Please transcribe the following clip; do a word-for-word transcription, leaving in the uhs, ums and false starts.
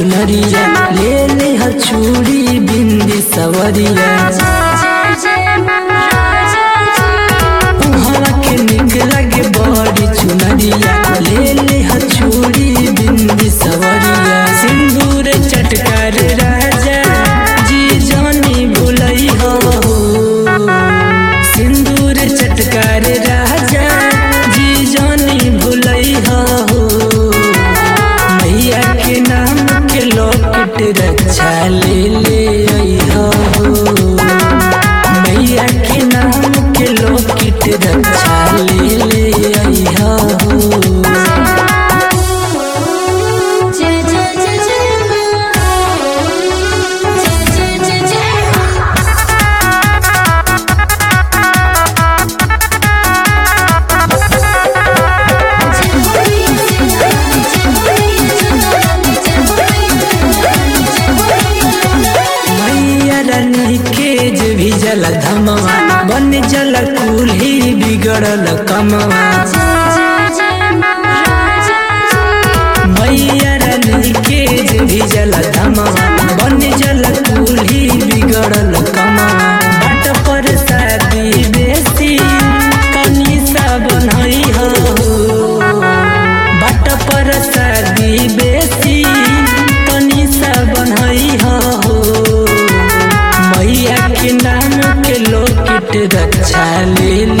चुनरिया ले ले ह चूड़ी बिंदी सवरिया हवा के निक लगे बड़ी चुनरिया ले ले ह चूड़ी बिंदी सवरिया सिंदूर चटकार राजा जी जानी भुलई हो सिंदूर चटकार राजा जी जानी भुलई हो मैया के नाम के लॉकेट रक्षा ले ले आई हो मैया के नाम के लॉकेट रक्षा ले ले आई हो भी जल धमवा बन जल कुल्ही बिगड़ल कमवा मैया रानी के भी जल धमवा बन जल कुल्ही बिगड़ल कमवा बाट पर शादी बेसी कनी सा बनई हो बाट पर शादी बेसी कनी सा बनई हो मैया के नाम के लॉकेट रक्षा ले